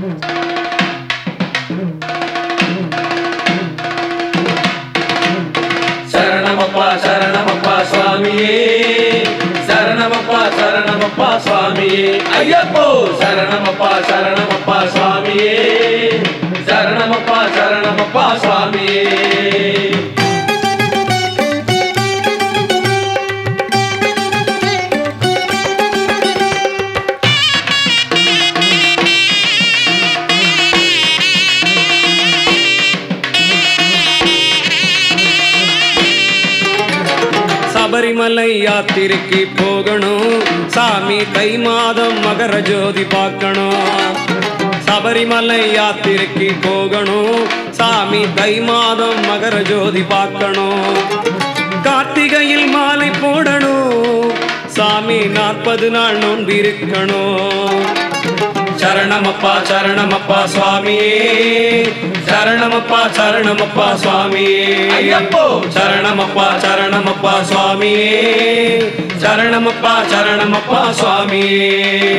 சரணமப்பா சரணமப்பா சுவாமியே, சரணமப்பா சரணமப்பா சுவாமியே, ஐயப்போ சரணமப்பா சரணமப்பா சுவாமியே, சரணமப்பா சரணமப்பா சுவாமியே. சபரிமலை யாத்திரைக்கு போகணும் சாமி, தை மாதம் மகர ஜோதி பார்க்கணும். சபரிமலை யாத்திரைக்கு போகணும் சாமி, தை மாதம் மகர ஜோதி பார்க்கணும். கார்த்திகையில் மாலை போடணும் சாமி, 40 நாள் நோன்பிருக்கணும். சரணமப்பா சரணமப்பா சுவாமியே, சரணமப்பா சரணமப்பா சுவாமியே, ஐயப்போ சரணமப்பா சரணமப்பா சுவாமியே, சரணமப்பா சரணமப்பா சுவாமியே.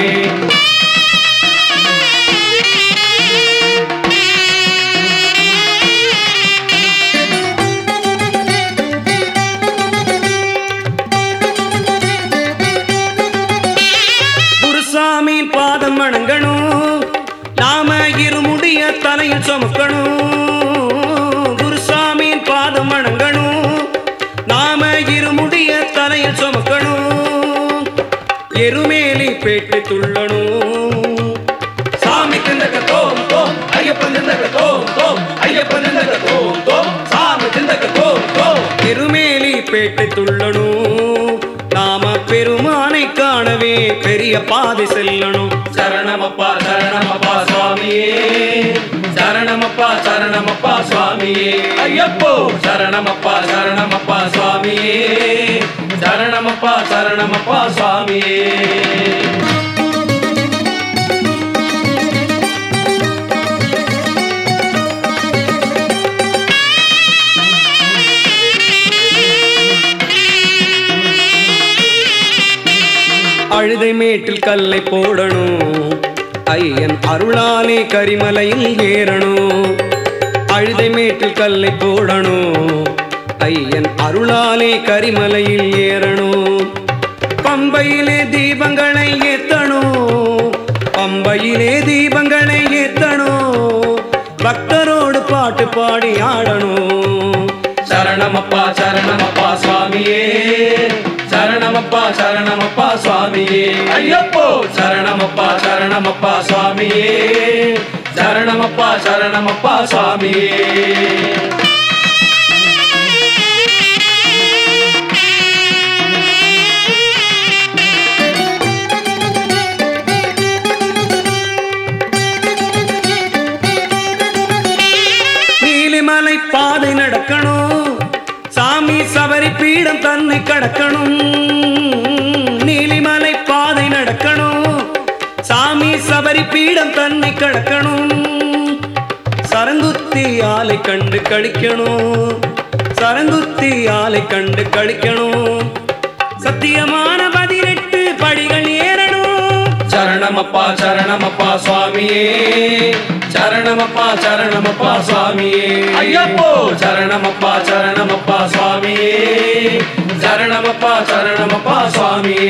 குருசாமி பாதம் வணங்கணும் நாம, இருமுடிய தலையில் சுமக்கணும். குருசாமி பாதம் வணங்கணும் நாம, இருமுடிய தலையில் சுமக்கணும். எருமேலி பேட்டு துள்ளணும் சாமி திந்தக தோம் தோம், ஐயப்பன் திந்தக தோம் தோம், ஐயப்பன் திந்தக தோம் தோம், சாமி திந்தக தோம் தோம். எருமேலி பேட்டு துள்ளணும் நாம, பெருமானை காணவே பெரிய பாதை செல்லணும். சரணமப்பா சரணமப்பா சுவாமியே, சரணமப்பா சரணமப்பா சுவாமியே, ஐயப்போ சரணமப்பா சரணமப்பா சுவாமியே, சரணமப்பா சரணமப்பா சுவாமியே. அழுதை மேட்டில் கல்லை போடணும், ஐயன் அருளாலே கரிமலையில் ஏறணும். அழுதை மேட்டில் கல்லை போடணும், ஐயன் அருளாலே கரிமலையில் ஏறணும். பம்பையிலே தீபங்களை ஏத்தணும், பம்பையிலே தீபங்களை ஏத்தணும். பக்தரோடு பாட்டு பாடி ஆடணும். சரணமப்பா சரணமப்பா சுவாமியே, சரணமப்பா சரணமப்பா சுவாமியே, ஐயப்போ சரணமப்பா சரணமப்பா சுவாமியே, சரணமப்பா சரணமப்பா சுவாமியே. நீலிமலை பாதை நடக்கணும் சாமி, சபரி பீடம் தன்னை கடக்கணும். நீலிமலை பாதை நடக்கணும் சாமி, சபரி பீடம் தன்னை கடக்கணும். சரங்குத்தி ஆலை கண்டு கழிக்கணும், சரங்குத்தி ஆலை கண்டு கழிக்கணும். சத்தியமான 18 படிகள் ஏறணும். சரணமப்பா சரணமப்பா சுவாமியே, சரணமப்பா சரணமப்பா சுவாமியே, ஐயப்போ சரணமப்பா சரணமப்பா சுவாமியே, சரணமப்பா சரணமப்பா சுவாமியே.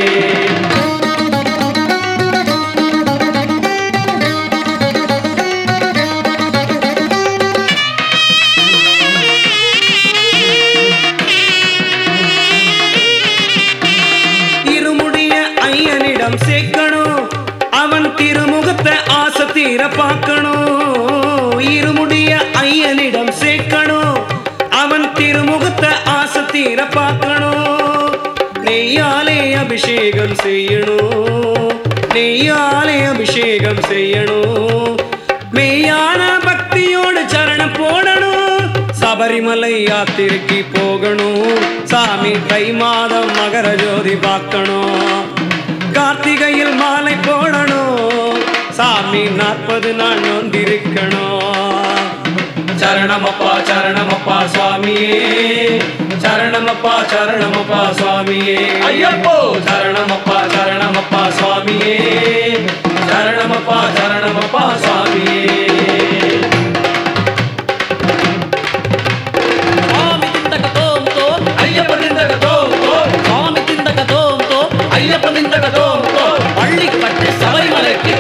இருமுடிய ஐயனிடம் சேர்க்கணும், அவன் திருமுகத்தை ஆசை தீர பார்க்கணும். இருமுடிய ஐயனிடம் சேர்க்கணும், அவன் திருமுகத்தை ஆசை தீர பார்க்கணும். நெய்யாலே அபிஷேகம் செய்யணும், நெய்யாலே அபிஷேகம் செய்யணும். மெய்யான பக்தியோடு சரணம் போடணும். சபரிமலை யாத்திரைக்கு போகணும் சாமி, தை மாதம் மகர ஜோதி பார்க்கணும். கார்த்திகையில் மாலை போடணும் சாமி, 40 நாள் நோன்பிருக்கணும். சரணமப்பா சரணமப்பா சுவாமியே, சரணமப்பா சரணமப்பா சுவாமியே, ஐயப்போ சரணமப்பா சரணமப்பா சுவாமியே, சரணமப்பா சரணமப்பா சுவாமியே. சபரிமலைக்கு